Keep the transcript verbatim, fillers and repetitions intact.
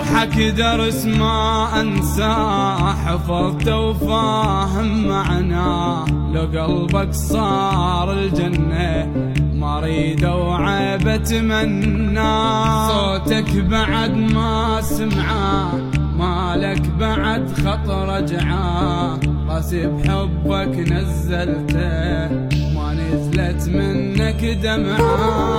روحك درس ما انساه، حفظته وفاهم معناه. لو قلبك صار الجنة ما اريد وعيب اتمناه. صوتك بعد ما سمعاه، مالك بعد خط رجعاه. راسي بحبك نزلته ما نزلت منك دمعاه.